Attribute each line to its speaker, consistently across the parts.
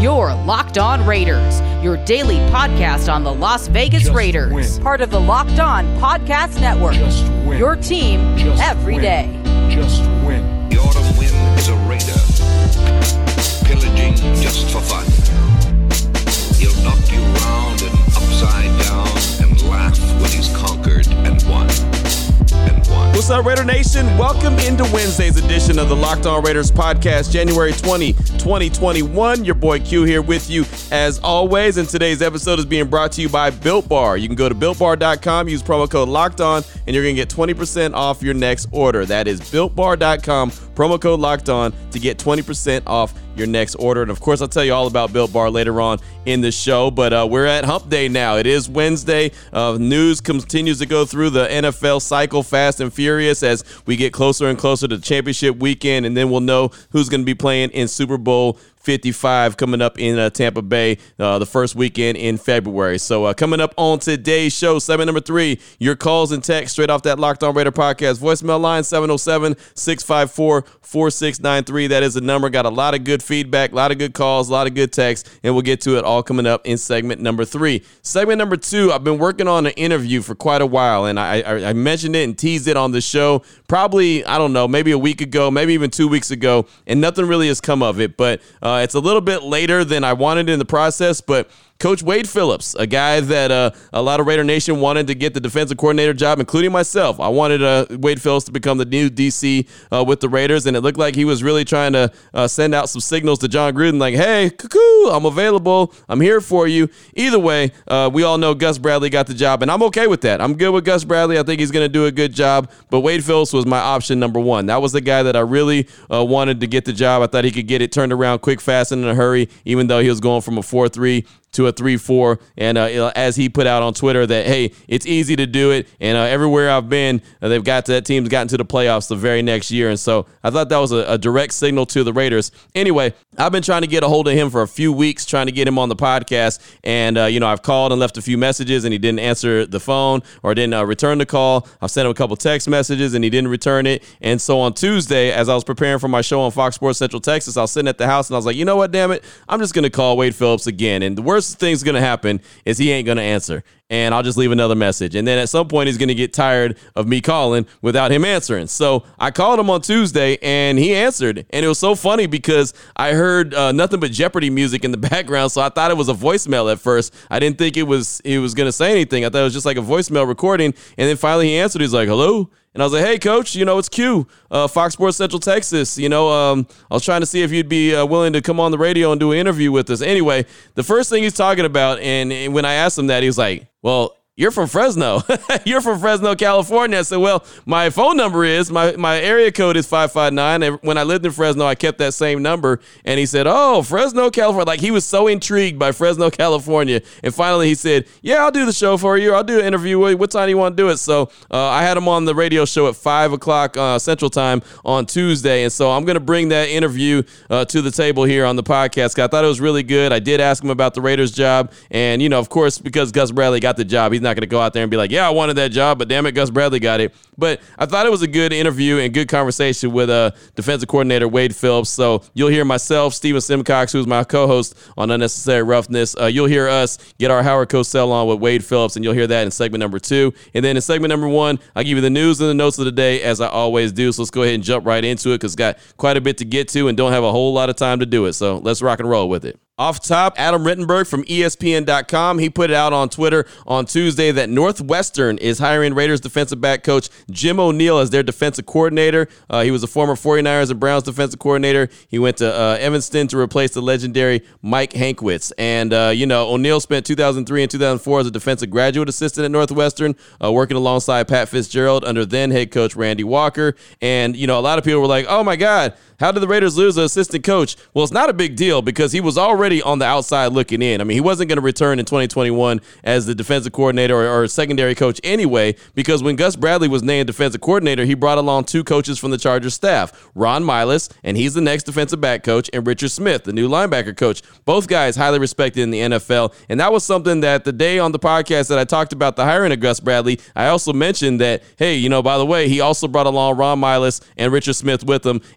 Speaker 1: You're Locked On Raiders, your daily podcast on the Las Vegas Raiders.
Speaker 2: Win.
Speaker 1: Part of the Locked On Podcast Network. Your team every day.
Speaker 2: Just win.
Speaker 3: The autumn wind is a raider, pillaging just for fun. He'll knock you round and upside down and laugh when he's conquered and won.
Speaker 4: What's up, Raider Nation? Welcome into Wednesday's edition of the Locked On Raiders podcast, January 20, 2021. Your boy Q here with you as always, and today's episode is being brought to you by Built Bar. You can go to BuiltBar.com, use promo code LOCKEDON, and you're going to get 20% off your next order. That is BuiltBar.com, promo code LOCKEDON to get 20% off your next order. And of course, I'll tell you all about Built Bar later on in the show, but we're at Hump Day now. It is Wednesday. News continues to go through the NFL cycle fast and furious as we get closer and closer to the championship weekend, and then we'll know who's going to be playing in Super Bowl 55 coming up in Tampa Bay the first weekend in February. So coming up on today's show, segment number 3, your calls and texts straight off that Locked On Raider podcast voicemail line, 707-654-4693. That is the number. Got a lot of good feedback, a lot of good calls, a lot of good texts, and we'll get to it all coming up in segment number 3. Segment number 2, I've been working on an interview for quite a while, and I mentioned it and teased it on the show probably, I don't know, maybe a week ago, maybe even 2 weeks ago, and nothing really has come of it, but it's a little bit later than I wanted in the process, but Coach Wade Phillips, a guy that a lot of Raider Nation wanted to get the defensive coordinator job, including myself. I wanted Wade Phillips to become the new DC with the Raiders, and it looked like he was really trying to send out some signals to John Gruden like, hey, cuckoo, I'm available. I'm here for you. Either way, we all know Gus Bradley got the job, and I'm okay with that. I'm good with Gus Bradley. I think he's going to do a good job, but Wade Phillips was my option number 1. That was the guy that I really wanted to get the job. I thought he could get it turned around quick, fast, and in a hurry, even though he was going from a 4-3 to a 3-4, and as he put out on Twitter that, hey, it's easy to do it, and everywhere I've been, that team's gotten to the playoffs the very next year, and so I thought that was a direct signal to the Raiders. Anyway, I've been trying to get a hold of him for a few weeks, trying to get him on the podcast, and I've called and left a few messages, and he didn't answer the phone or didn't return the call. I've sent him a couple text messages, and he didn't return it, and so on Tuesday, as I was preparing for my show on Fox Sports Central Texas, I was sitting at the house, and I was like, you know what, damn it, I'm just going to call Wade Phillips again, and the worst thing's going to happen is he ain't going to answer, and I'll just leave another message, and then at some point he's going to get tired of me calling without him answering. So I called him on Tuesday, and he answered, and it was so funny because I heard nothing but Jeopardy music in the background, so I thought it was a voicemail at first. I didn't think he was going to say anything. I thought it was just like a voicemail recording, and then finally he answered. He's like, hello? And I was like, hey, Coach, it's Q, Fox Sports Central Texas. I was trying to see if you'd be willing to come on the radio and do an interview with us. Anyway, the first thing he's talking about, and when I asked him that, he was like, well, you're from Fresno. You're from Fresno, California. I said, well, my phone number is, my area code is 559. And when I lived in Fresno, I kept that same number. And he said, oh, Fresno, California. Like, he was so intrigued by Fresno, California. And finally he said, yeah, I'll do the show for you. I'll do an interview with you. What time do you want to do it? So I had him on the radio show at 5 o'clock Central Time on Tuesday. And so I'm going to bring that interview to the table here on the podcast. I thought it was really good. I did ask him about the Raiders job. And, of course, because Gus Bradley got the job, he's not going to go out there and be like, yeah, I wanted that job, but damn it, Gus Bradley got it. But I thought it was a good interview and good conversation with defensive coordinator Wade Phillips. So you'll hear myself, Steven Simcox, who's my co-host on Unnecessary Roughness. You'll hear us get our Howard Cosell on with Wade Phillips, and you'll hear that in segment number 2. And then in segment number 1, I'll give you the news and the notes of the day, as I always do. So let's go ahead and jump right into it, because it's got quite a bit to get to and don't have a whole lot of time to do it. So let's rock and roll with it. Off top, Adam Rittenberg from ESPN.com. He put it out on Twitter on Tuesday that Northwestern is hiring Raiders defensive back coach Jim O'Neil as their defensive coordinator. He was a former 49ers and Browns defensive coordinator. He went to Evanston to replace the legendary Mike Hankwitz. And, O'Neil spent 2003 and 2004 as a defensive graduate assistant at Northwestern, working alongside Pat Fitzgerald under then head coach Randy Walker. And, a lot of people were like, oh, my God, how did the Raiders lose an assistant coach? Well, it's not a big deal because he was already on the outside looking in. I mean, he wasn't going to return in 2021 as the defensive coordinator or secondary coach anyway, because when Gus Bradley was named defensive coordinator, he brought along 2 coaches from the Chargers staff, Ron Miles, and he's the next defensive back coach, and Richard Smith, the new linebacker coach. Both guys highly respected in the NFL, and that was something that the day on the podcast that I talked about the hiring of Gus Bradley, I also mentioned that, hey, by the way, he also brought along Ron Miles and Richard Smith with him, and the fact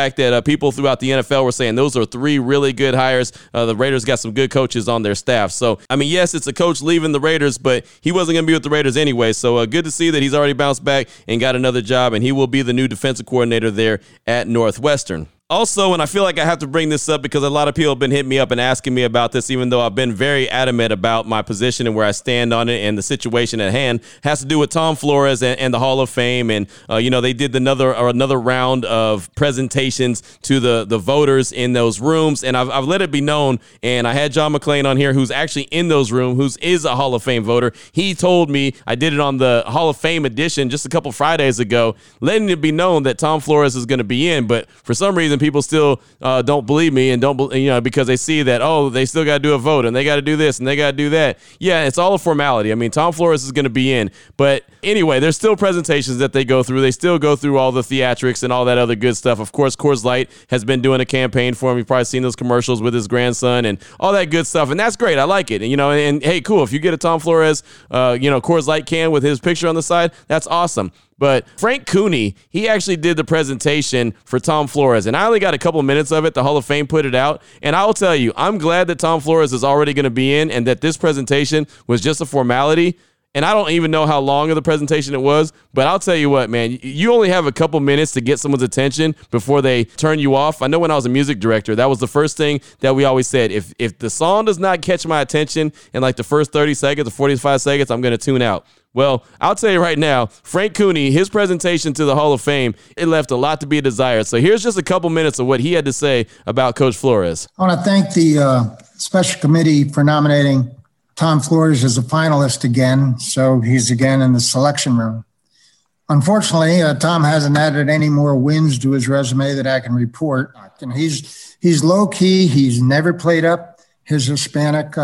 Speaker 4: fact that people throughout the NFL were saying those are 3 really good hires. The Raiders got some good coaches on their staff. So, I mean, yes, it's a coach leaving the Raiders, but he wasn't going to be with the Raiders anyway. So good to see that he's already bounced back and got another job, and he will be the new defensive coordinator there at Northwestern. Also, and I feel like I have to bring this up because a lot of people have been hitting me up and asking me about this, even though I've been very adamant about my position and where I stand on it, and the situation at hand has to do with Tom Flores and the Hall of Fame. And, they did another round of presentations to the voters in those rooms. And I've let it be known, and I had John McClain on here, who's actually in those rooms, who is a Hall of Fame voter. He told me, I did it on the Hall of Fame edition just a couple Fridays ago, letting it be known that Tom Flores is going to be in. But for some reason, people still don't believe me and because they see that, they still got to do a vote and they got to do this and they got to do that. Yeah, it's all a formality. I mean, Tom Flores is going to be in. But anyway, there's still presentations that they go through. They still go through all the theatrics and all that other good stuff. Of course, Coors Light has been doing a campaign for him. You've probably seen those commercials with his grandson and all that good stuff. And that's great. I like it. And hey, cool. If you get a Tom Flores, Coors Light can with his picture on the side, that's awesome. But Frank Cooney, he actually did the presentation for Tom Flores, and I only got a couple minutes of it. The Hall of Fame put it out, and I will tell you, I'm glad that Tom Flores is already going to be in and that this presentation was just a formality. And I don't even know how long of the presentation it was, but I'll tell you what, man, you only have a couple minutes to get someone's attention before they turn you off. I know when I was a music director, that was the first thing that we always said. If the song does not catch my attention in like the first 30 seconds or 45 seconds, I'm going to tune out. Well, I'll tell you right now, Frank Cooney, his presentation to the Hall of Fame, it left a lot to be desired. So here's just a couple minutes of what he had to say about Coach Flores.
Speaker 2: I want to thank the special committee for nominating Tom Flores as a finalist again, so he's again in the selection room. Unfortunately, Tom hasn't added any more wins to his resume that I can report. And he's low-key. He's never played up his Hispanic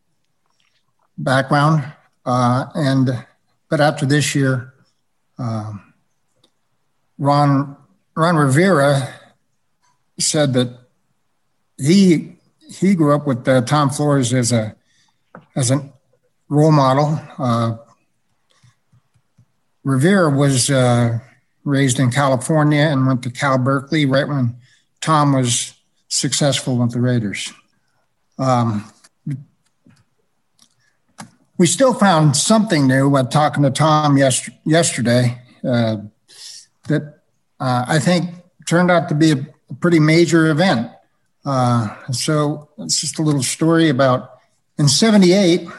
Speaker 2: background, but after this year, Ron Rivera said that he grew up with Tom Flores as a role model. Rivera was raised in California and went to Cal Berkeley right when Tom was successful with the Raiders. We still found something new when talking to Tom yesterday that I think turned out to be a pretty major event. So it's just a little story about in 78,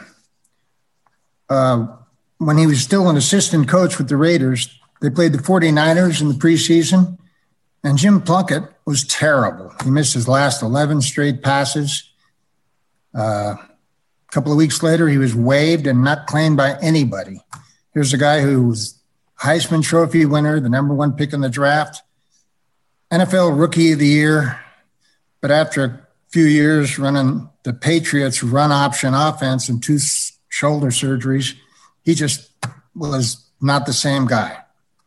Speaker 2: when he was still an assistant coach with the Raiders, they played the 49ers in the preseason, and Jim Plunkett was terrible. He missed his last 11 straight passes. A couple of weeks later, he was waived and not claimed by anybody. Here's a guy who was Heisman Trophy winner, the number 1 pick in the draft, NFL Rookie of the Year, but after a few years running the Patriots run option offense and 2 shoulder surgeries, he just was not the same guy.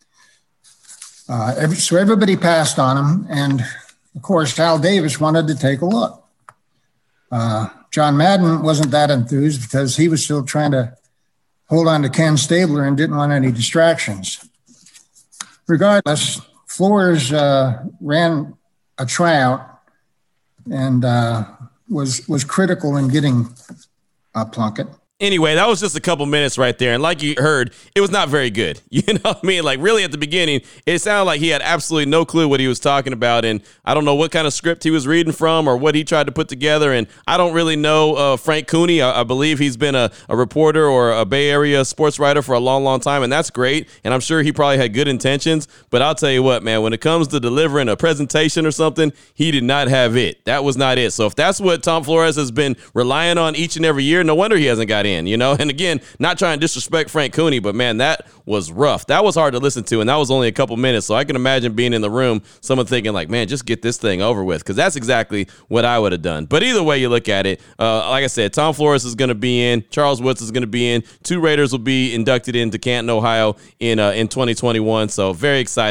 Speaker 2: So everybody passed on him. And of course, Al Davis wanted to take a look. John Madden wasn't that enthused because he was still trying to hold on to Ken Stabler and didn't want any distractions. Regardless, Flores ran a tryout and was critical in getting Plunkett.
Speaker 4: Anyway, that was just a couple minutes right there. And like you heard, it was not very good. You know what I mean? Like really at the beginning, it sounded like he had absolutely no clue what he was talking about. And I don't know what kind of script he was reading from or what he tried to put together. And I don't really know Frank Cooney. I believe he's been a reporter or a Bay Area sports writer for a long, long time. And that's great. And I'm sure he probably had good intentions. But I'll tell you what, man, when it comes to delivering a presentation or something, he did not have it. That was not it. So if that's what Tom Flores has been relying on each and every year, no wonder he hasn't got in. And again, not trying to disrespect Frank Cooney, but man, that was rough. That was hard to listen to, and that was only a couple minutes. So I can imagine being in the room, someone thinking like, man, just get this thing over with, because that's exactly what I would have done. But either way you look at it, like I said, Tom Flores is going to be in, Charles Woods is going to be in, 2 Raiders will be inducted into Canton, Ohio in 2021. So very excited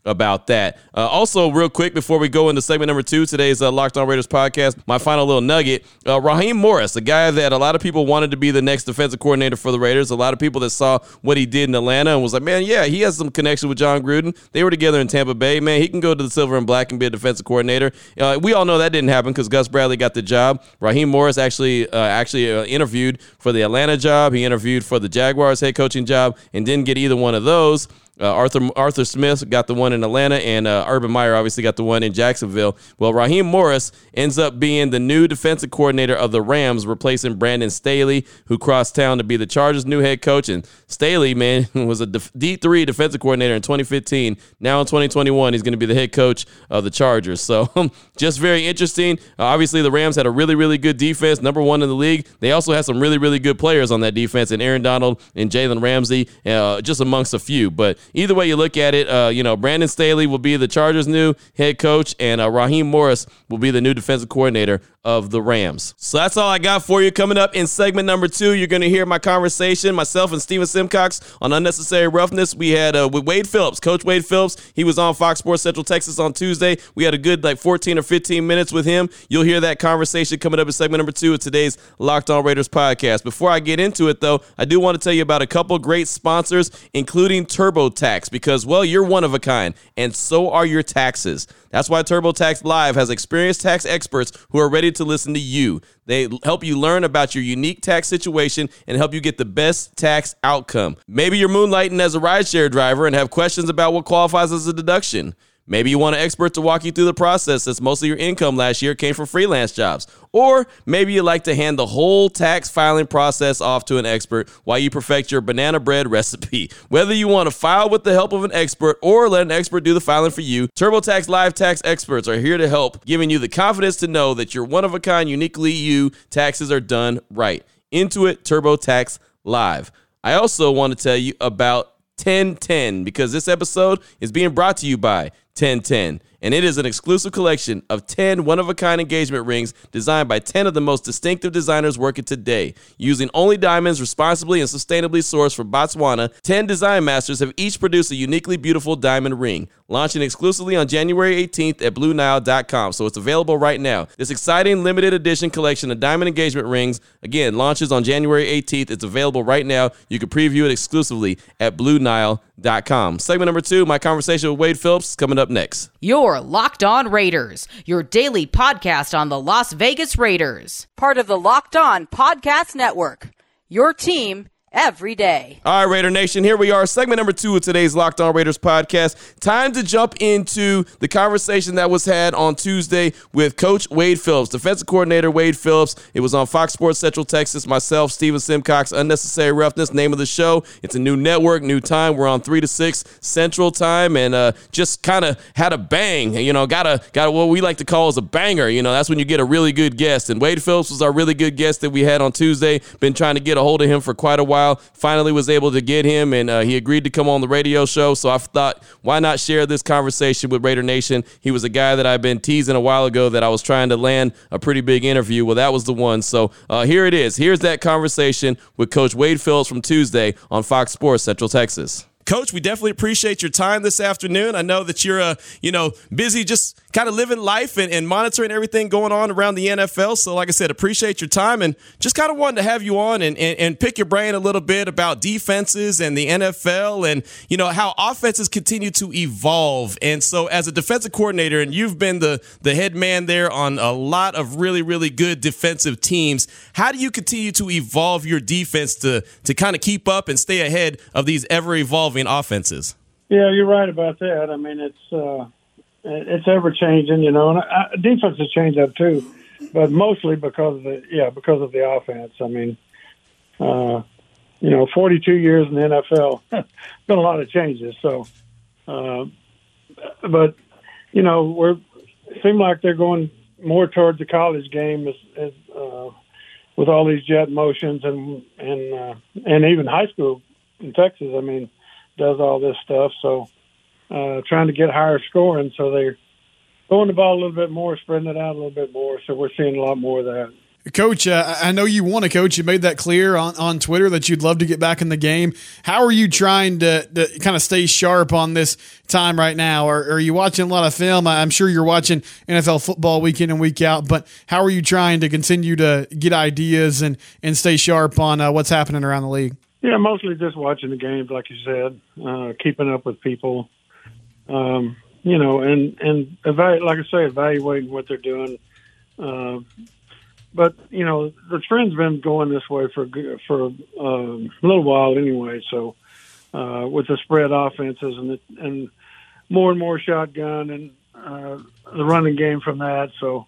Speaker 4: about that. Also, real quick, before we go into segment number 2, today's Locked On Raiders podcast, my final little nugget, Raheem Morris, a guy that a lot of people wanted to be the next defensive coordinator for the Raiders, a lot of people that saw what he did in Atlanta and was like, man, yeah, he has some connection with John Gruden. They were together in Tampa Bay. Man, he can go to the silver and black and be a defensive coordinator. We all know that didn't happen because Gus Bradley got the job. Raheem Morris actually interviewed for the Atlanta job. He interviewed for the Jaguars head coaching job and didn't get either one of those. Arthur Smith got the one in Atlanta, and Urban Meyer obviously got the one in Jacksonville. Well, Raheem Morris ends up being the new defensive coordinator of the Rams, replacing Brandon Staley, who crossed town to be the Chargers' new head coach. And Staley, man, was a D3 defensive coordinator in 2015. Now in 2021, he's going to be the head coach of the Chargers. So just very interesting. Obviously, the Rams had a really, really good defense, number 1 in the league. They also had some really, really good players on that defense, and Aaron Donald and Jalen Ramsey, just amongst a few. But either way you look at it, Brandon Staley will be the Chargers' new head coach, and Raheem Morris will be the new defensive coordinator of the Rams. So that's all I got for you. Coming up in segment number 2, you're going to hear my conversation, myself and Steven Simcox, on Unnecessary Roughness. We had with Wade Phillips, Coach Wade Phillips. He was on Fox Sports Central Texas on Tuesday. We had a good 14 or 15 minutes with him. You'll hear that conversation coming up in segment number 2 of today's Locked On Raiders podcast. Before I get into it, though, I do want to tell you about a couple great sponsors, including TurboTax, because, well, you're one of a kind, and so are your taxes. That's why TurboTax Live has experienced tax experts who are ready to listen to you. They help you learn about your unique tax situation and help you get the best tax outcome. Maybe you're moonlighting as a rideshare driver and have questions about what qualifies as a deduction. Maybe you want an expert to walk you through the process since most of your income last year came from freelance jobs. Or maybe you like to hand the whole tax filing process off to an expert while you perfect your banana bread recipe. Whether you want to file with the help of an expert or let an expert do the filing for you, TurboTax Live tax experts are here to help, giving you the confidence to know that your one-of-a-kind, uniquely you taxes are done right. Intuit TurboTax Live. I also want to tell you about 1010 because this episode is being brought to you by 1010, and it is an exclusive collection of 10 one-of-a-kind engagement rings designed by 10 of the most distinctive designers working today. Using only diamonds responsibly and sustainably sourced from Botswana, 10 design masters have each produced a uniquely beautiful diamond ring, launching exclusively on January 18th at BlueNile.com, so it's available right now. This exciting limited edition collection of diamond engagement rings, again, launches on January 18th. It's available right now. You can preview it exclusively at BlueNile.com. Segment number 2, my conversation with Wade Phillips, coming up next.
Speaker 1: You're Locked On Raiders, your daily podcast on the Las Vegas Raiders. Part of the Locked On Podcast Network, your team every day.
Speaker 4: All right, Raider Nation, here we are, segment number 2 of today's Locked On Raiders podcast. Time to jump into the conversation that was had on Tuesday with Coach Wade Phillips, defensive coordinator Wade Phillips. It was on Fox Sports Central Texas. Myself, Steven Simcox, Unnecessary Roughness, name of the show. It's a new network, new time. We're on 3 to 6 Central Time, and just kind of had a bang. Got what we like to call as a banger. That's when you get a really good guest, and Wade Phillips was our really good guest that we had on Tuesday. Been trying to get a hold of him for quite a while. Finally was able to get him, and he agreed to come on the radio show. So I thought, why not share this conversation with Raider Nation? He was a guy that I've been teasing a while ago that I was trying to land a pretty big interview. Well, that was the one. So here it is. Here's that conversation with Coach Wade Phillips from Tuesday on Fox Sports Central Texas. Coach, we definitely appreciate your time this afternoon. I know that you're, busy just kind of living life and monitoring everything going on around the NFL. So, like I said, appreciate your time and just kind of wanted to have you on and pick your brain a little bit about defenses and the NFL and, how offenses continue to evolve. And so as a defensive coordinator, and you've been the head man there on a lot of really, really good defensive teams, how do you continue to evolve your defense to kind of keep up and stay ahead of these ever-evolving offenses?
Speaker 5: Yeah, you're right about that. I mean, it's ever changing, and defenses change up too, but mostly because of the offense. I mean, 42 years in the NFL, been a lot of changes. So, but it seems like they're going more towards the college game as with all these jet motions and even high school in Texas. I mean, does all this stuff. So trying to get higher scoring. So they're throwing the ball a little bit more, spreading it out a little bit more. So we're seeing a lot more of that.
Speaker 6: Coach, I know you want to coach. You made that clear on Twitter that you'd love to get back in the game. How are you trying to kind of stay sharp on this time right now? Or are you watching a lot of film? I'm sure you're watching NFL football week in and week out, but how are you trying to continue to get ideas and stay sharp on what's happening around the league?
Speaker 5: Yeah, mostly just watching the games, like you said, keeping up with people, and evaluating what they're doing. But the trend's been going this way for a little while anyway. So with the spread offenses and more shotgun and the running game from that. So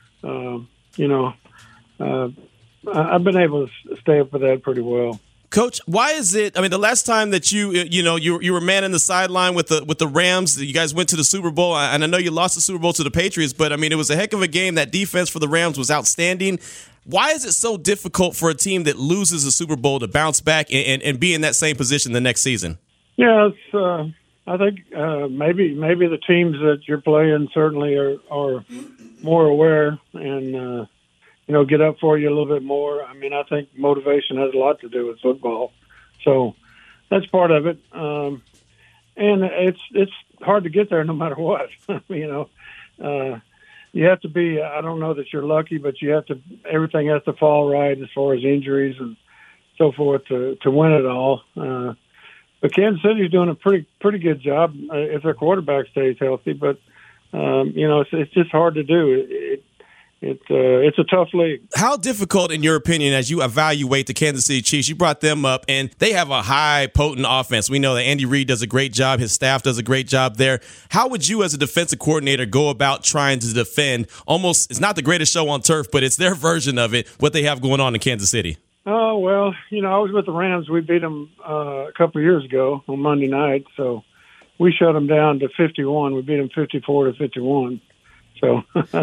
Speaker 5: I've been able to stay up with that pretty well.
Speaker 4: Coach, why is it? I mean, the last time that you were manning the sideline with the Rams, you guys went to the Super Bowl, and I know you lost the Super Bowl to the Patriots, but I mean, it was a heck of a game. That defense for the Rams was outstanding. Why is it so difficult for a team that loses a Super Bowl to bounce back and be in that same position the next season?
Speaker 5: Yeah, I think maybe the teams that you're playing certainly are more aware and. Get up for you a little bit more. I mean, I think motivation has a lot to do with football. So that's part of it. And it's hard to get there no matter what. You have to be, I don't know that you're lucky, but everything has to fall right as far as injuries and so forth to win it all. But Kansas City's doing a pretty good job if their quarterback stays healthy. But, it's just hard to do. It's a tough league.
Speaker 4: How difficult, in your opinion, as you evaluate the Kansas City Chiefs, you brought them up, and they have a high, potent offense. We know that Andy Reid does a great job. His staff does a great job there. How would you, as a defensive coordinator, go about trying to defend almost, it's not the greatest show on turf, but it's their version of it, what they have going on in Kansas City?
Speaker 5: Oh, well, I was with the Rams. We beat them a couple of years ago on Monday night, so we shut them down to 51. We beat them 54-51. So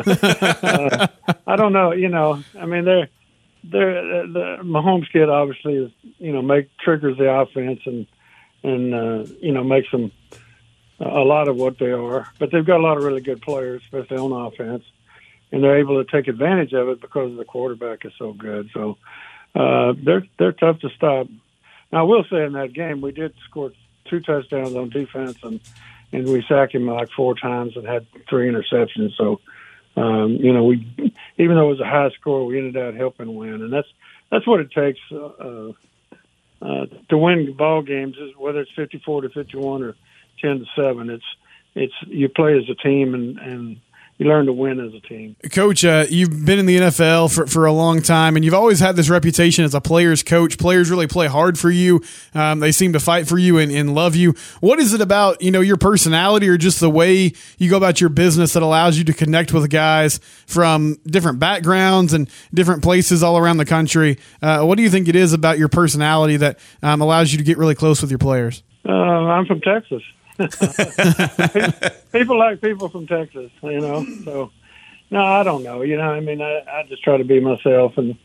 Speaker 5: I don't know. I mean, the Mahomes kid obviously is triggers the offense and makes them a lot of what they are. But they've got a lot of really good players, especially on offense, and they're able to take advantage of it because the quarterback is so good. So they're tough to stop. Now, I will say in that game we did score 2 touchdowns on defense and we sacked him like 4 times and had 3 interceptions. So, we, even though it was a high score, we ended up helping win. And that's what it takes to win ball games, is whether it's 54-51 or 10-7. It's you play as a team and you learn to win as a team.
Speaker 6: Coach, you've been in the NFL for a long time, and you've always had this reputation as a player's coach. Players really play hard for you. They seem to fight for you and love you. What is it about, your personality or just the way you go about your business that allows you to connect with guys from different backgrounds and different places all around the country? What do you think it is about your personality that allows you to get really close with your players?
Speaker 5: I'm from Texas. People like people from Texas, so no, I don't know. I mean, I just try to be myself, and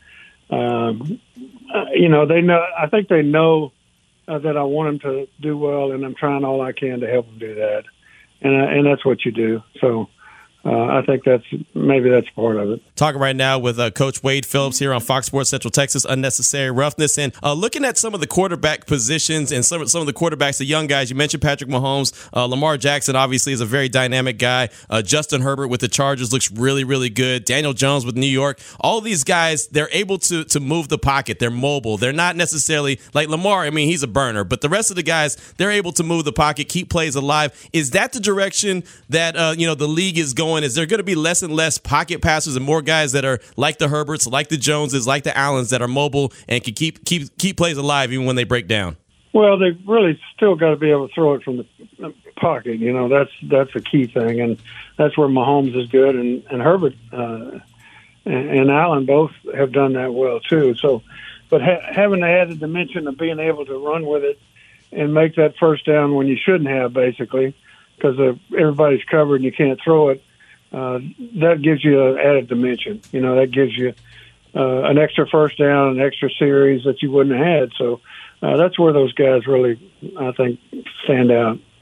Speaker 5: they know. I think they know that I want them to do well, and I'm trying all I can to help them do that, and that's what you do. So I think that's part of it.
Speaker 4: Talking right now with Coach Wade Phillips here on Fox Sports Central Texas, Unnecessary Roughness, and looking at some of the quarterback positions and some of the quarterbacks, the young guys. You mentioned Patrick Mahomes. Lamar Jackson obviously is a very dynamic guy. Justin Herbert with the Chargers looks really, really good. Daniel Jones with New York. All these guys, they're able to move the pocket. They're mobile. They're not necessarily like Lamar. I mean, he's a burner, but the rest of the guys, they're able to move the pocket, keep plays alive. Is that the direction that the league is going? Is there going to be less and less pocket passers and more guys that are like the Herberts, like the Joneses, like the Allens that are mobile and can keep plays alive even when they break down?
Speaker 5: Well, they really still got to be able to throw it from the pocket. That's a key thing, and that's where Mahomes is good, and Herbert and Allen both have done that well too. So, but having the added dimension of being able to run with it and make that first down when you shouldn't have, basically, because everybody's covered and you can't throw it. That gives you an added dimension. That gives you an extra first down, an extra series that you wouldn't have had. So that's where those guys really, I think, stand out.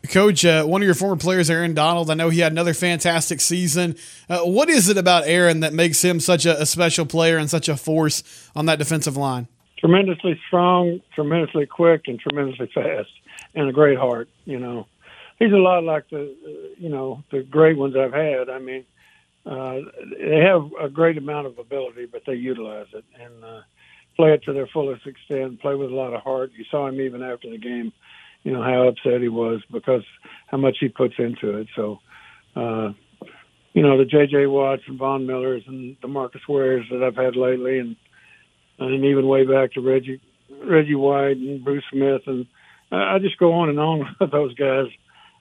Speaker 6: Coach, one of your former players, Aaron Donald, I know he had another fantastic season. What is it about Aaron that makes him such a special player and such a force on that defensive line?
Speaker 5: Tremendously strong, tremendously quick, and tremendously fast, and a great heart. He's a lot like the great ones I've had. I mean, they have a great amount of ability, but they utilize it and play it to their fullest extent, play with a lot of heart. You saw him even after the game, how upset he was because how much he puts into it. So, the J.J. Watts and Von Millers and the Marcus Wares that I've had lately, and even way back to Reggie White and Bruce Smith. And I just go on and on with those guys.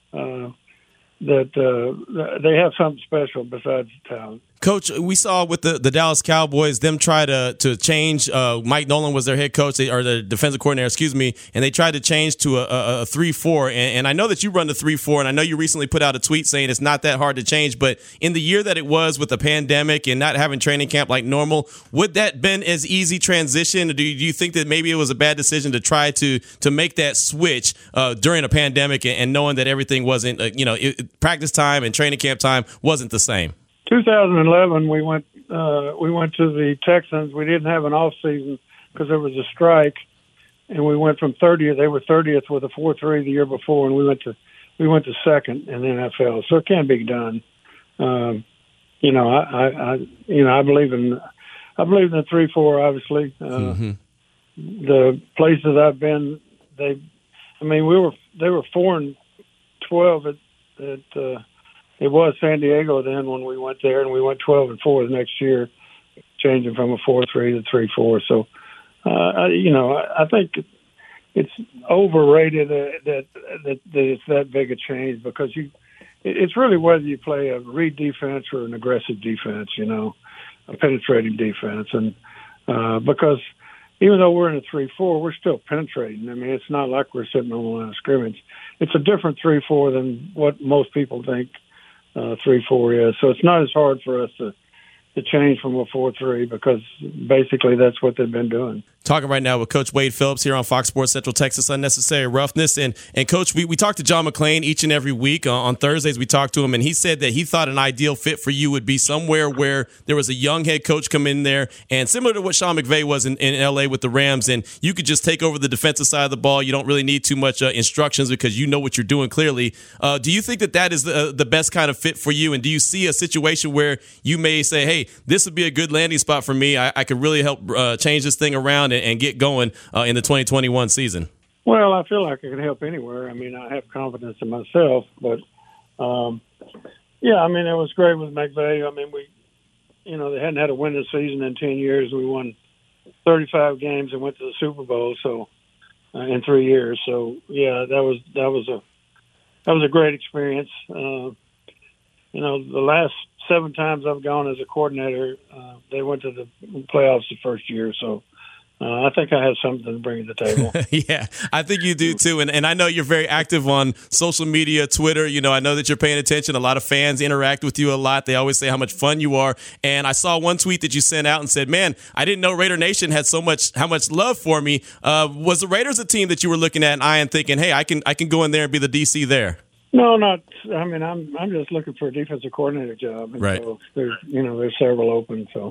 Speaker 5: That they have something special besides talent.
Speaker 4: Coach, we saw with the Dallas Cowboys them try to change. Mike Nolan was their head coach, or the defensive coordinator, and they tried to change to a 3-4. And I know that you run the 3-4, and I know you recently put out a tweet saying it's not that hard to change. But in the year that it was with the pandemic and not having training camp like normal, would that been as easy transition? Or do you think that maybe it was a bad decision to try to make that switch during a pandemic and knowing that everything wasn't, practice time and training camp time wasn't the same?
Speaker 5: 2011, we went to the Texans. We didn't have an off season because there was a strike, and we went from 30th. They were 30th with a 4-3 the year before, and we went to second in the NFL. So it can be done. I believe in the 3-4. Obviously, the places I've been, they were 4-12 at it was San Diego then when we went there, and we went 12-4 the next year, changing from a 4-3 to 3-4. So, I think it's overrated that it's that big a change because it's really whether you play a read defense or an aggressive defense, a penetrating defense, and because even though we're in a 3-4, we're still penetrating. I mean, it's not like we're sitting on the line of scrimmage. It's a different 3-4 than what most people think 3-4 is. So it's not as hard for us to change from a 4-3 because basically that's what they've been doing.
Speaker 4: Talking right now with Coach Wade Phillips here on Fox Sports Central Texas Unnecessary Roughness. And Coach, we talk to John McClain each and every week. On Thursdays, we talk to him, and he said that he thought an ideal fit for you would be somewhere where there was a young head coach come in there, and similar to what Sean McVay was in L.A. with the Rams, and you could just take over the defensive side of the ball. You don't really need too much instructions because you know what you're doing clearly. Do you think that is the best kind of fit for you, and do you see a situation where you may say, hey, this would be a good landing spot for me. I could really help change this thing around and get going in the 2021 season?
Speaker 5: Well, I feel like I can help anywhere. I mean, I have confidence in myself, but it was great with McVay. I mean, they hadn't had a winning season in 10 years. We won 35 games and went to the Super Bowl. So in 3 years. So yeah, that was a great experience. The last 7 times I've gone as a coordinator, they went to the playoffs the first year. So I think I have something to bring to the table.
Speaker 4: Yeah, I think you do too. And I know you're very active on social media, Twitter. I know that you're paying attention. A lot of fans interact with you a lot. They always say how much fun you are. And I saw one tweet that you sent out and said, man, I didn't know Raider Nation had how much love for me. Was the Raiders a team that you were looking at and eyeing, thinking, hey, I can go in there and be the DC there?
Speaker 5: No, not. I mean, I'm just looking for a defensive coordinator job. And
Speaker 4: right.
Speaker 5: So there's several open. So,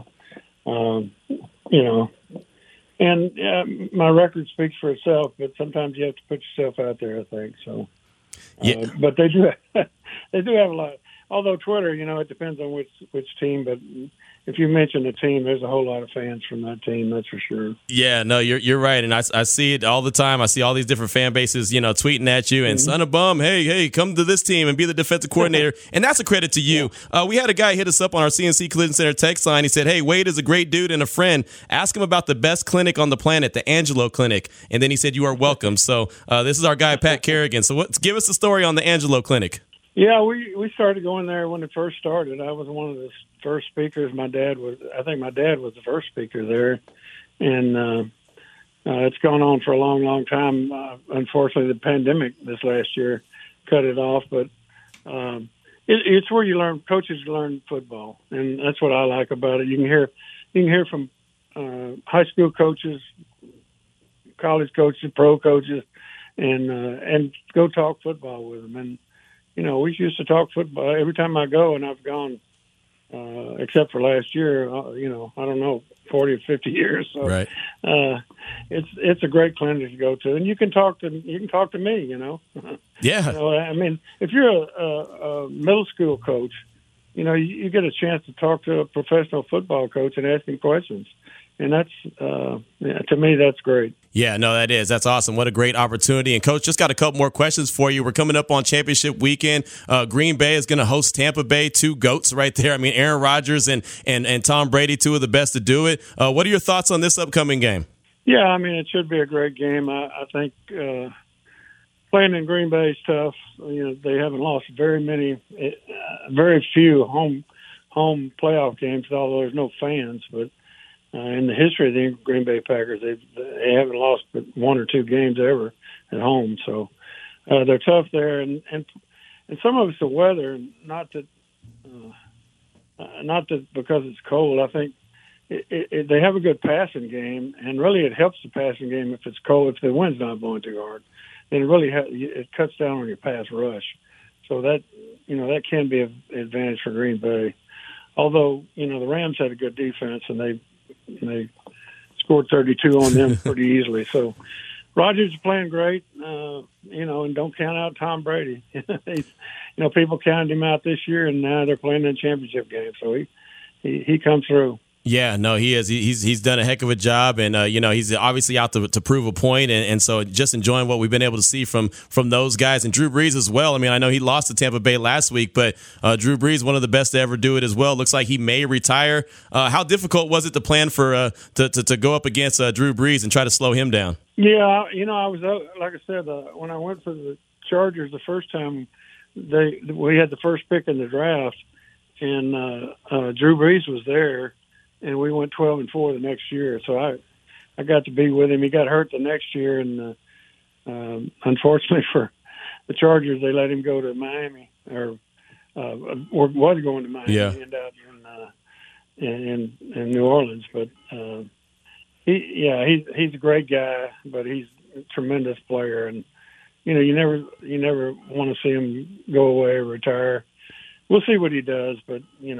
Speaker 5: And my record speaks for itself, but sometimes you have to put yourself out there, I think. So,
Speaker 4: yeah.
Speaker 5: But they do have a lot. Although Twitter, it depends on which team. But if you mention a team, there's a whole lot of fans from that team. That's for sure.
Speaker 4: Yeah, no, you're right, and I see it all the time. I see all these different fan bases, tweeting at you and son of bum, hey, come to this team and be the defensive coordinator, and that's a credit to you. We had a guy hit us up on our CNC Collision Center text line. He said, hey, Wade is a great dude and a friend. Ask him about the best clinic on the planet, the Angelo Clinic, and then he said you are welcome. So this is our guy Pat Kerrigan. So give us the story on the Angelo Clinic.
Speaker 5: Yeah, we started going there when it first started. I was one of the first speakers. I think my dad was the first speaker there. And it's gone on for a long, long time. Unfortunately, the pandemic this last year cut it off. But it's where coaches learn football. And that's what I like about it. You can hear from high school coaches, college coaches, pro coaches, and go talk football with them. And we used to talk football every time I go, and I've gone, except for last year. I don't know, 40 or 50 years. So,
Speaker 4: right.
Speaker 5: It's a great clinic to go to, and you can talk to me.
Speaker 4: Yeah.
Speaker 5: I mean, if you're a middle school coach, you get a chance to talk to a professional football coach and ask him questions. And that's, to me, that's great.
Speaker 4: Yeah, no, that's awesome. What a great opportunity. And Coach, just got a couple more questions for you. We're coming up on championship weekend. Green Bay is going to host Tampa Bay, two GOATs right there. I mean, Aaron Rodgers and Tom Brady, two of the best to do it. What are your thoughts on this upcoming game? Yeah,
Speaker 5: I mean, it should be a great game. I think playing in Green Bay is tough. They haven't lost very few home playoff games, although there's no fans, but in the history of the Green Bay Packers, they haven't lost but one or two games ever at home. So they're tough there, and some of it's the weather. Not that because it's cold. I think they have a good passing game, and really it helps the passing game if it's cold. If the wind's not blowing too hard, then it really it cuts down on your pass rush. So that can be an advantage for Green Bay. Although the Rams had a good defense, and they scored 32 on them pretty easily. So Rodgers is playing great, and don't count out Tom Brady. People counted him out this year, and now they're playing in the championship game. So he comes through.
Speaker 4: Yeah, no, he is. He's done a heck of a job, and he's obviously out to prove a point, and so just enjoying what we've been able to see from those guys, and Drew Brees as well. I mean, I know he lost to Tampa Bay last week, but Drew Brees, one of the best to ever do it as well. Looks like he may retire. How difficult was it to plan for to go up against Drew Brees and try to slow him down?
Speaker 5: Yeah, I was like I said, when I went for the Chargers the first time, we had the first pick in the draft, and Drew Brees was there. And we went 12-4 the next year, so I got to be with him. He got hurt the next year, and unfortunately for the Chargers, they let him go to Miami, or was going to Miami.
Speaker 4: Yeah.
Speaker 5: He ended up in New Orleans, but he's a great guy, but he's a tremendous player, and you never want to see him go away or retire. We'll see what he does, but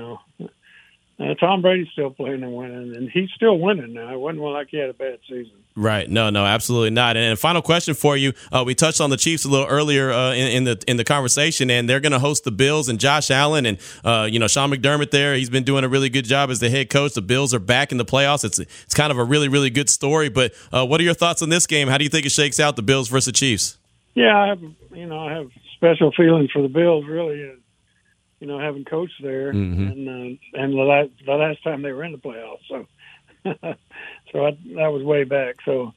Speaker 5: Tom Brady's still playing and winning, and he's still winning now. It wasn't like he had a bad season.
Speaker 4: Right. No, absolutely not. And a final question for you. We touched on the Chiefs a little earlier in the conversation, and they're going to host the Bills and Josh Allen and Sean McDermott there. He's been doing a really good job as the head coach. The Bills are back in the playoffs. It's kind of a really, really good story. But what are your thoughts on this game? How do you think it shakes out, the Bills versus the Chiefs?
Speaker 5: Yeah, I have special feelings for the Bills, really. Having coached there, and the last time they were in the playoffs, so that was way back. So,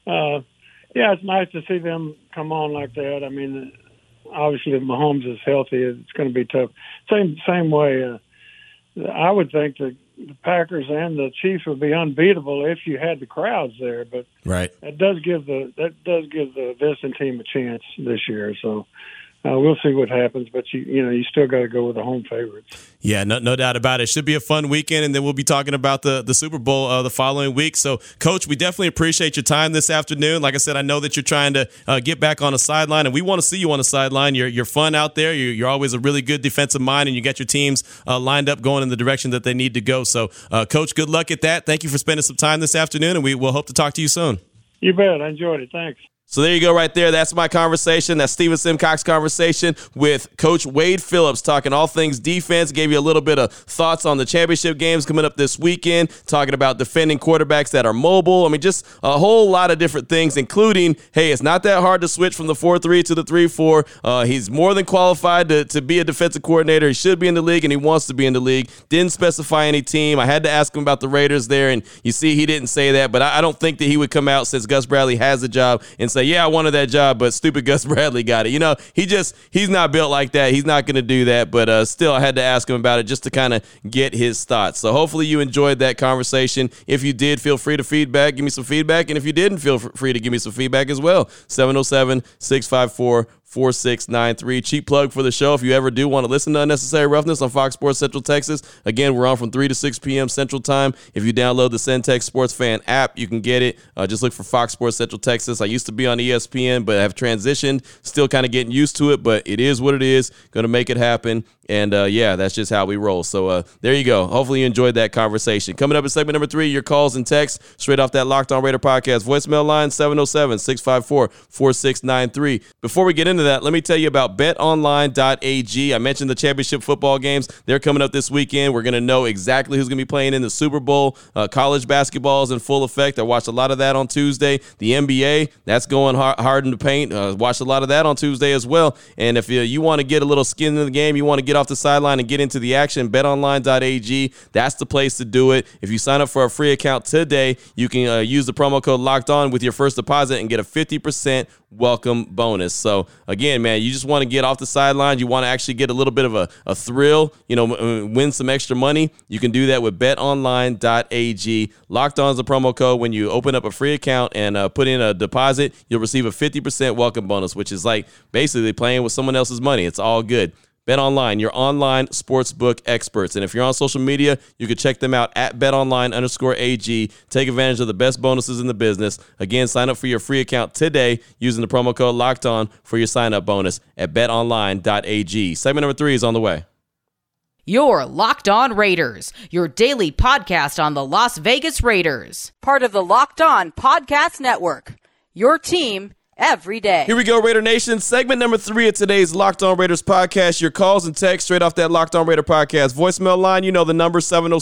Speaker 5: it's nice to see them come on like that. I mean, obviously, if Mahomes is healthy, it's going to be tough. Same way. I would think that the Packers and the Chiefs would be unbeatable if you had the crowds there, but
Speaker 4: right,
Speaker 5: that does give the visiting team a chance this year. So. We'll see what happens, but you still got to go with the home favorites.
Speaker 4: Yeah, no doubt about it. Should be a fun weekend, and then we'll be talking about the Super Bowl the following week. So, Coach, we definitely appreciate your time this afternoon. Like I said, I know that you're trying to get back on the sideline, and we want to see you on the sideline. You're fun out there. You're always a really good defensive mind, and you got your teams lined up going in the direction that they need to go. So, Coach, good luck at that. Thank you for spending some time this afternoon, and we'll hope to talk to you soon.
Speaker 5: You bet. I enjoyed it. Thanks.
Speaker 4: So there you go right there. That's my conversation. That's Steven Simcox's conversation with Coach Wade Phillips, talking all things defense. Gave you a little bit of thoughts on the championship games coming up this weekend, talking about defending quarterbacks that are mobile. I mean, just a whole lot of different things, including, hey, it's not that hard to switch from the 4-3 to the 3-4. He's more than qualified to be a defensive coordinator. He should be in the league, and he wants to be in the league. Didn't specify any team. I had to ask him about the Raiders there, and you see he didn't say that, but I don't think that he would come out since Gus Bradley has the job and say, yeah, I wanted that job, but stupid Gus Bradley got it. He's not built like that. He's not going to do that, but still I had to ask him about it just to kind of get his thoughts. So hopefully you enjoyed that conversation. If you did, feel free to feedback. Give me some feedback, and if you didn't, feel free to give me some feedback as well. 707-654 4693. Cheap plug for the show. If you ever do want to listen to Unnecessary Roughness on Fox Sports Central Texas, again, we're on from 3 to 6 p.m. Central Time. If you download the Centex Sports Fan app, you can get it. Just look for Fox Sports Central Texas. I used to be on ESPN, but have transitioned. Still kind of getting used to it, but it is what it is. Going to make it happen. And, that's just how we roll. So there you go. Hopefully you enjoyed that conversation. Coming up in segment number 3, your calls and texts straight off that Locked On Raider podcast. Voicemail line 707-654-4693. Before we get into that, let me tell you about betonline.ag. I mentioned the championship football games. They're coming up this weekend. We're going to know exactly who's going to be playing in the Super Bowl. College basketball is in full effect. I watched a lot of that on Tuesday. The NBA, that's going hard in the paint. Watched a lot of that on Tuesday as well. And if you want to get a little skin in the game, you want to get off the sideline and get into the action, betonline.ag. That's the place to do it. If you sign up for a free account today, you can use the promo code Locked On with your first deposit and get a 50% welcome bonus. So again, man, you just want to get off the sideline. You want to actually get a little bit of a thrill, win some extra money. You can do that with betonline.ag. Locked On is the promo code. When you open up a free account and put in a deposit, you'll receive a 50% welcome bonus, which is like basically playing with someone else's money. It's all good. BetOnline, your online sportsbook experts. And if you're on social media, you can check them out at betonline_AG. Take advantage of the best bonuses in the business. Again, sign up for your free account today using the promo code LOCKEDON for your sign-up bonus at betonline.ag. Segment number 3 is on the way.
Speaker 1: Your Locked On Raiders, your daily podcast on the Las Vegas Raiders. Part of the Locked On Podcast Network, your team every day.
Speaker 4: Here we go, Raider Nation. Segment number 3 of today's Locked On Raiders podcast. Your calls and texts straight off that Locked On Raider podcast voicemail line. You know the number,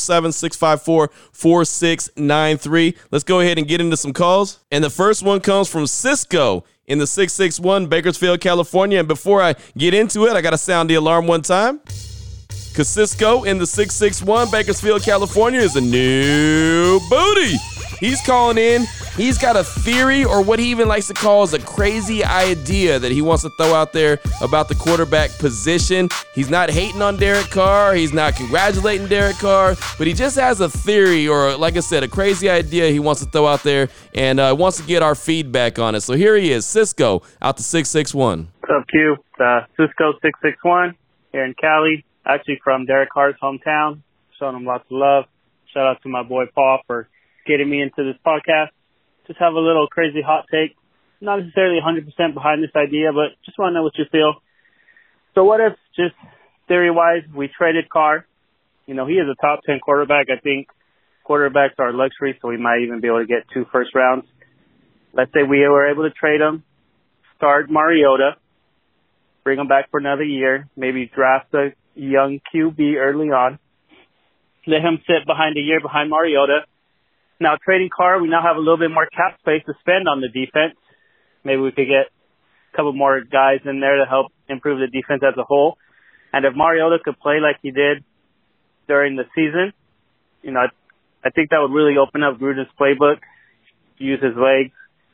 Speaker 4: 707-654-4693. Let's go ahead and get into some calls. And the first one comes from Cisco in the 661, Bakersfield, California. And before I get into it, I got to sound the alarm one time. Because Cisco in the 661, Bakersfield, California is a new booty. He's calling in. He's got a theory, or what he even likes to call is a crazy idea that he wants to throw out there about the quarterback position. He's not hating on Derek Carr. He's not congratulating Derek Carr, but he just has a theory, or like I said, a crazy idea he wants to throw out there and wants to get our feedback on it. So here he is, Cisco, out to 661.
Speaker 7: What's up, Q? Cisco 661 here in Cali, actually from Derek Carr's hometown. Showing him lots of love. Shout out to my boy Paul for getting me into this podcast. Just have a little crazy hot take. Not necessarily 100% behind this idea, but just want to know what you feel. So what if, just theory-wise, we traded Carr? He is a top 10 quarterback. I think quarterbacks are a luxury, so we might even be able to get 2 first rounds. Let's say we were able to trade him, start Mariota, bring him back for another year, maybe draft a young QB early on, let him sit behind a year behind Mariota. Now, trading Carr, we now have a little bit more cap space to spend on the defense. Maybe we could get a couple more guys in there to help improve the defense as a whole. And if Mariota could play like he did during the season, I think that would really open up Gruden's playbook, use his legs.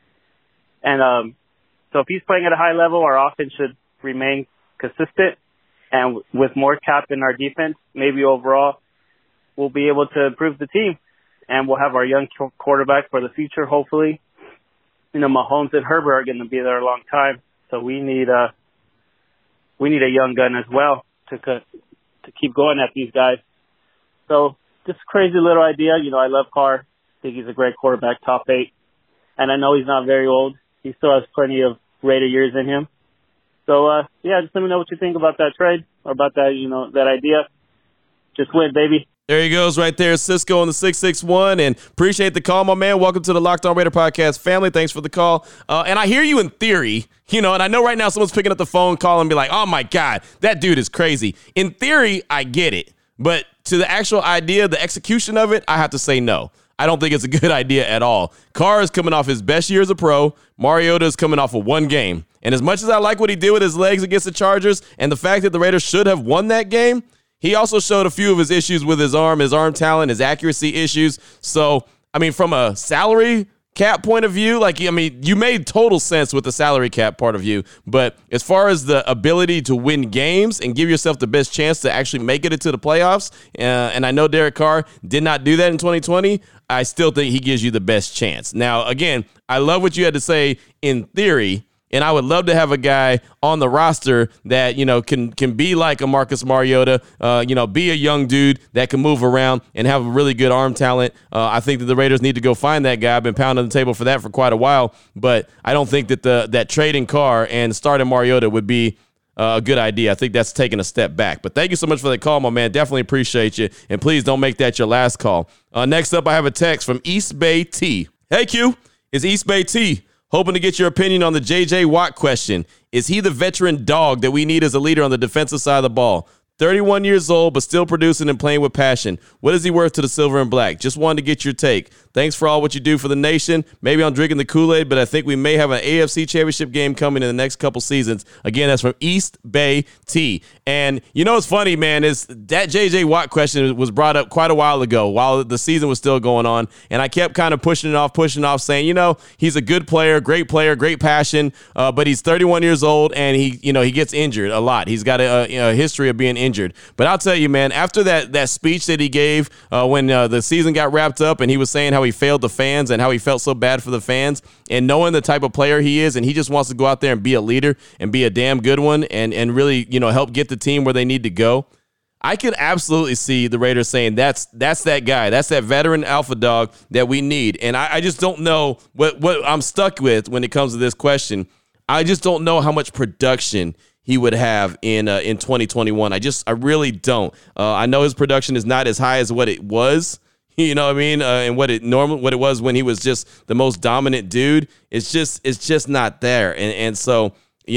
Speaker 7: And so if he's playing at a high level, our offense should remain consistent. And with more cap in our defense, maybe overall, we'll be able to improve the team. And we'll have our young quarterback for the future, hopefully. Mahomes and Herbert are going to be there a long time, so we need a young gun as well to keep going at these guys. So just a crazy little idea. I love Carr. I think he's a great quarterback, top 8, and I know he's not very old. He still has plenty of Raider years in him. So just let me know what you think about that trade or about that that idea. Just win, baby.
Speaker 4: There he goes right there, Cisco on the 661, and appreciate the call, my man. Welcome to the Locked On Raider podcast family. Thanks for the call. And I hear you in theory, and I know right now someone's picking up the phone, calling and be like, oh my God, that dude is crazy. In theory, I get it. But to the actual idea, the execution of it, I have to say no. I don't think it's a good idea at all. Carr is coming off his best year as a pro. Mariota is coming off of 1 game. And as much as I like what he did with his legs against the Chargers and the fact that the Raiders should have won that game, he also showed a few of his issues with his arm talent, his accuracy issues. So, from a salary cap point of view, you made total sense with the salary cap part of view. But as far as the ability to win games and give yourself the best chance to actually make it into the playoffs, and I know Derek Carr did not do that in 2020, I still think he gives you the best chance. Now, again, I love what you had to say in theory. And I would love to have a guy on the roster that, can be like a Marcus Mariota, be a young dude that can move around and have a really good arm talent. I think that the Raiders need to go find that guy. I've been pounding the table for that for quite a while, but I don't think that that trading Carr and starting Mariota would be a good idea. I think that's taking a step back. But thank you so much for the call, my man. Definitely appreciate you. And please don't make that your last call. Next up, I have a text from East Bay T. Hey, Q, it's East Bay T. Hoping to get your opinion on the J.J. Watt question. Is he the veteran dog that we need as a leader on the defensive side of the ball? 31 years old, but still producing and playing with passion. What is he worth to the Silver and Black? Just wanted to get your take. Thanks for all what you do for the nation. Maybe I'm drinking the Kool-Aid, but I think we may have an AFC championship game coming in the next couple seasons. Again, that's from East Bay T. And what's funny, man, is that J.J. Watt question was brought up quite a while ago while the season was still going on. And I kept kind of pushing it off, saying, he's a good player, great passion, but he's 31 years old and he gets injured a lot. He's got a history of being injured. But I'll tell you, man, after that speech that he gave when the season got wrapped up and he was saying how he failed the fans and how he felt so bad for the fans, and knowing the type of player he is, and he just wants to go out there and be a leader and be a damn good one and really, help get the team where they need to go. I could absolutely see the Raiders saying that's that guy. That's that veteran alpha dog that we need. And I just don't know what I'm stuck with when it comes to this question. I just don't know how much production he would have in 2021. I really don't. I know his production is not as high as what it was. You know what I mean? And what it was when he was just the most dominant dude. It's just not there. And so,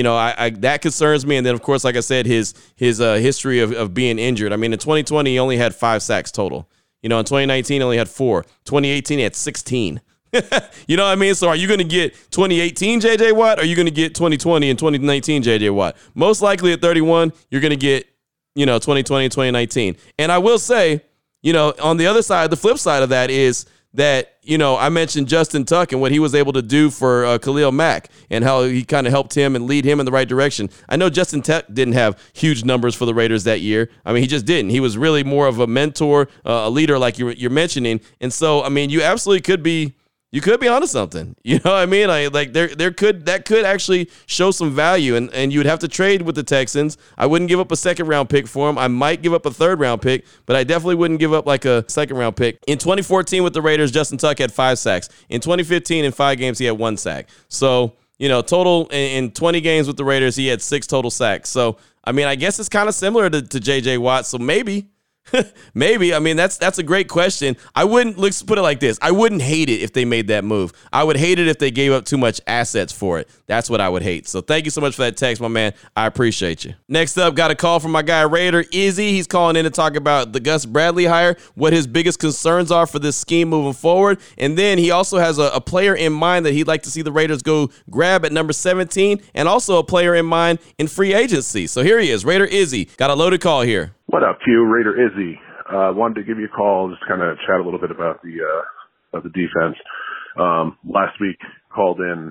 Speaker 4: I that concerns me. And then, of course, like I said, his history of being injured. I mean, in 2020, he only had 5 sacks total. In 2019, he only had 4. 2018, he had 16. You know what I mean? So are you going to get 2018 J.J. Watt, or are you going to get 2020 and 2019 J.J. Watt? Most likely at 31, you're going to get, 2020 and 2019. And I will say, on the other side, the flip side of that is that, I mentioned Justin Tuck and what he was able to do for Khalil Mack and how he kind of helped him and lead him in the right direction. I know Justin Tuck didn't have huge numbers for the Raiders that year. I mean, he just didn't. He was really more of a mentor, a leader like you're mentioning. And so, I mean, you absolutely could be onto something. You know what I mean? That could actually show some value, and you would have to trade with the Texans. I wouldn't give up a second-round pick for him. I might give up a third-round pick, but I definitely wouldn't give up like a second-round pick. In 2014 with the Raiders, Justin Tuck had 5 sacks. In 2015, in 5 games, he had 1 sack. So, total in 20 games with the Raiders, he had 6 total sacks. So, I mean, I guess it's kind of similar to J.J. Watt, so maybe. Maybe. I mean, that's a great question. Let's put it like this. I wouldn't hate it if they made that move. I would hate it if they gave up too much assets for it. That's what I would hate. So thank you so much for that text, my man. I appreciate you. Next up, got a call from my guy, Raider Izzy. He's calling in to talk about the Gus Bradley hire, what his biggest concerns are for this scheme moving forward. And then he also has a player in mind that he'd like to see the Raiders go grab at number 17, and also a player in mind in free agency. So here he is, Raider Izzy. Got a loaded call here.
Speaker 8: What up, Q? Raider Izzy. Wanted to give you a call, just kind of chat a little bit about the defense. Last week called in,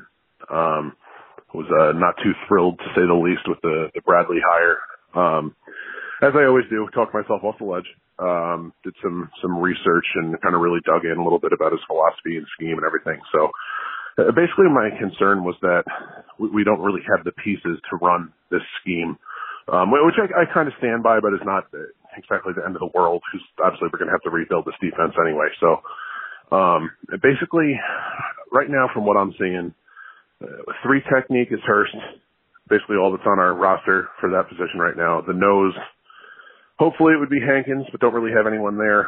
Speaker 8: was not too thrilled to say the least with the Bradley hire. As I always do, talk myself off the ledge. Did some research and kind of really dug in a little bit about his philosophy and scheme and everything. So basically my concern was that we don't really have the pieces to run this scheme. Which I kind of stand by, but is not exactly the end of the world, because obviously we're going to have to rebuild this defense anyway. So basically, right now from what I'm seeing, 3 technique is Hurst, basically all that's on our roster for that position right now. The nose, hopefully it would be Hankins, but don't really have anyone there.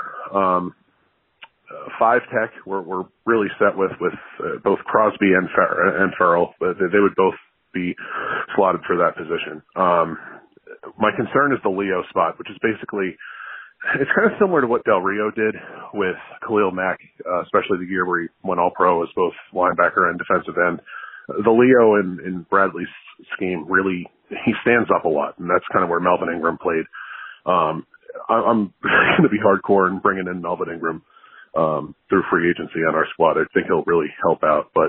Speaker 8: 5 tech, we're really set with both Crosby and Farrell, but they would both be slotted for that position. My concern is the Leo spot, which is basically, it's kind of similar to what Del Rio did with Khalil Mack, especially the year where he went all-pro as both linebacker and defensive end. The Leo in Bradley's scheme really, he stands up a lot, and that's kind of where Melvin Ingram played. I'm going to be hardcore in bringing in Melvin Ingram through free agency on our squad. I think he'll really help out. But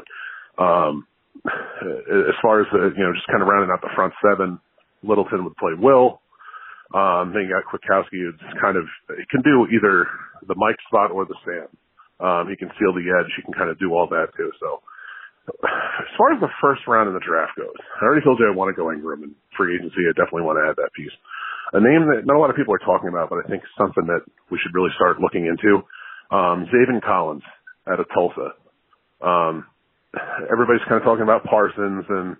Speaker 8: as far as just kind of rounding out the front 7, Littleton would play Will. Then you got Kwiatkowski, who's he can do either the Mike spot or the Sam. He can seal the edge. He can kind of do all that too. So as far as the first round in the draft goes, I already told you I want to go Ingram, and free agency, I definitely want to add that piece. A name that not a lot of people are talking about, but I think something that we should really start looking into, Zaven Collins out of Tulsa. Everybody's kind of talking about Parsons and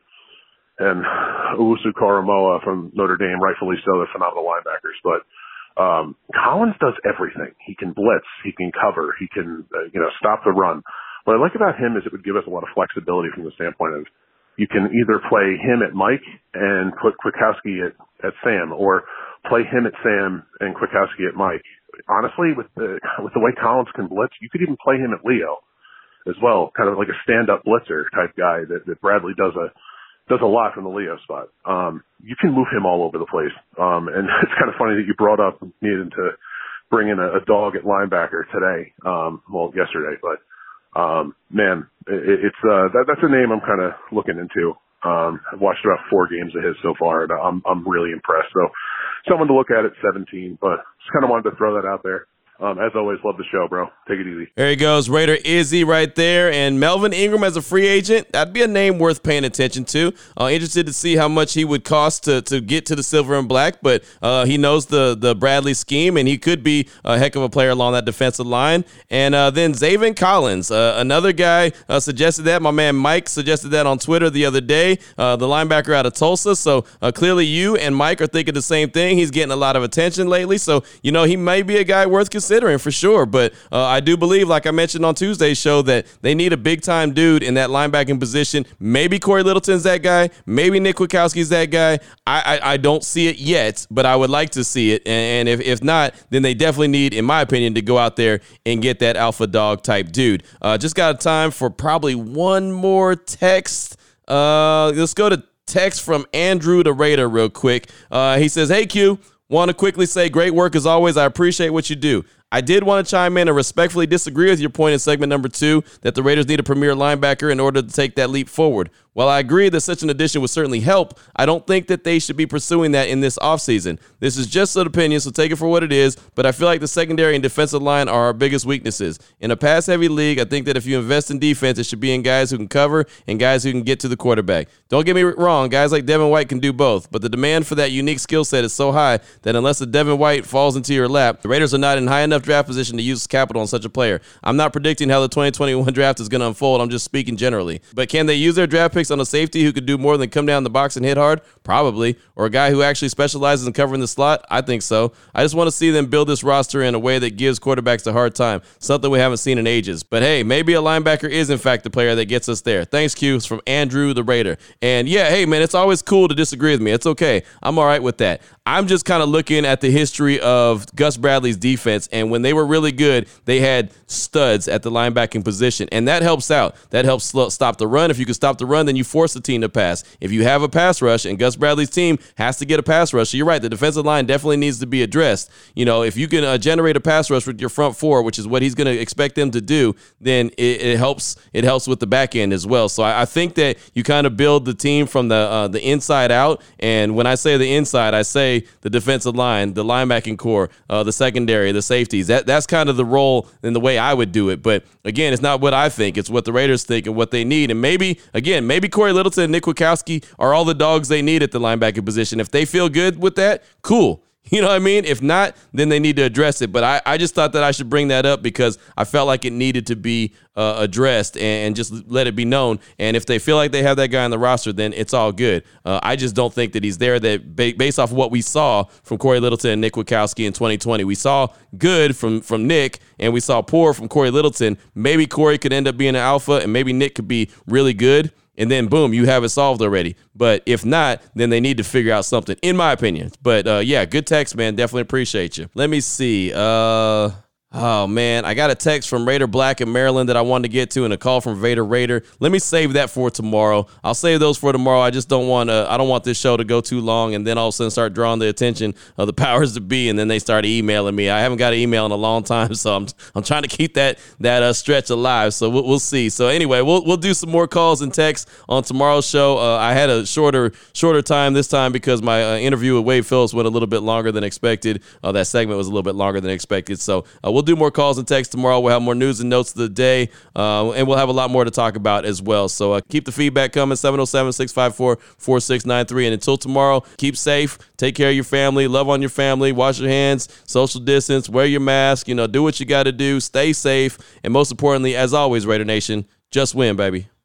Speaker 8: Owusu Koromoa from Notre Dame, rightfully so. They're phenomenal linebackers, but Collins does everything. He can blitz, he can cover, he can stop the run. What I like about him is it would give us a lot of flexibility from the standpoint of you can either play him at Mike and put Kwiatkowski at Sam, or play him at Sam and Kwiatkowski at Mike. Honestly, with the way Collins can blitz, you could even play him at Leo as well, kind of like a stand-up blitzer type guy that Bradley does a lot from the Leo spot. You can move him all over the place. And it's kind of funny that you brought up needing to bring in a dog at linebacker today, yesterday, but man, that's a name I'm kind of looking into. I've watched about 4 games of his so far, and I'm really impressed. So someone to look at 17, but just kind of wanted to throw that out there. As always, love the show, bro. Take it easy.
Speaker 4: There he goes, Raider Izzy right there. And Melvin Ingram as a free agent, that'd be a name worth paying attention to. Interested to see how much he would cost to get to the silver and black, but he knows the Bradley scheme, and he could be a heck of a player along that defensive line. And then Zaven Collins, another guy suggested that. My man Mike suggested that on Twitter the other day, the linebacker out of Tulsa. So clearly you and Mike are thinking the same thing. He's getting a lot of attention lately, so he may be a guy worth considering for sure. But I do believe, like I mentioned on Tuesday's show, that they need a big-time dude in that linebacking position. Maybe Corey Littleton's that guy. Maybe Nick Kwiatkowski's that guy. I don't see it yet, but I would like to see it. And if not, then they definitely need, in my opinion, to go out there and get that alpha dog type dude. Just got time for probably one more text. Let's go to text from Andrew the Raider real quick. He says, "Hey, Q, want to quickly say great work as always. I appreciate what you do. I did want to chime in and respectfully disagree with your point in segment number 2 that the Raiders need a premier linebacker in order to take that leap forward. While I agree that such an addition would certainly help, I don't think that they should be pursuing that in this offseason. This is just an opinion, so take it for what it is, but I feel like the secondary and defensive line are our biggest weaknesses. In a pass-heavy league, I think that if you invest in defense, it should be in guys who can cover and guys who can get to the quarterback. Don't get me wrong, guys like Devin White can do both, but the demand for that unique skill set is so high that unless a Devin White falls into your lap, the Raiders are not in high enough draft position to use capital on such a player. I'm not predicting how the 2021 draft is going to unfold. I'm just speaking generally. But can they use their draft picks on a safety who could do more than come down the box and hit hard? Probably. Or a guy who actually specializes in covering the slot? I think so. I just want to see them build this roster in a way that gives quarterbacks a hard time, something we haven't seen in ages. But hey, maybe a linebacker is in fact the player that gets us there. Thanks, Q. It's from Andrew the Raider. And yeah, hey man, it's always cool to disagree with me. It's okay. I'm all right with that. I'm just kind of looking at the history of Gus Bradley's defense, and when they were really good, they had studs at the linebacking position, and that helps out. That helps stop the run. If you can stop the run, then you force the team to pass. If you have a pass rush, and Gus Bradley's team has to get a pass rush, so you're right, the defensive line definitely needs to be addressed. If you can generate a pass rush with your front four, which is what he's going to expect them to do, then it helps. It helps with the back end as well. So I think that you kind of build the team from the inside out, and when I say the inside, I say the defensive line, the linebacking core, the secondary, the safeties. That's kind of the role and the way I would do it. But again, it's not what I think. It's what the Raiders think and what they need. And maybe Corey Littleton and Nick Kwiatkowski are all the dogs they need at the linebacking position. If they feel good with that, cool. You know what I mean? If not, then they need to address it. But I just thought that I should bring that up because I felt like it needed to be addressed and just let it be known. And if they feel like they have that guy on the roster, then it's all good. I just don't think that he's there. That based off of what we saw from Corey Littleton and Nick Kwiatkowski in 2020, we saw good from Nick and we saw poor from Corey Littleton. Maybe Corey could end up being an alpha and maybe Nick could be really good. And then, boom, you have it solved already. But if not, then they need to figure out something, in my opinion. But, yeah, good text, man. Definitely appreciate you. Let me see. Oh, man, I got a text from Raider Black in Maryland that I wanted to get to and a call from Vader Raider. Let me save that for tomorrow. I'll save those for tomorrow. I just don't want this show to go too long and then all of a sudden start drawing the attention of the powers that be and then they start emailing me. I haven't got an email in a long time, so I'm trying to keep that stretch alive. So we'll see. So anyway, we'll do some more calls and texts on tomorrow's show. I had a shorter time this time because my interview with Wade Phillips went a little bit longer than expected. That segment was a little bit longer than expected. So we'll we'll do more calls and texts tomorrow. We'll have more news and notes of the day, and we'll have a lot more to talk about as well. So keep the feedback coming, 707-654-4693. And until tomorrow, keep safe, take care of your family, love on your family, wash your hands, social distance, wear your mask, do what you got to do, stay safe, and most importantly, as always, Raider Nation, just win, baby.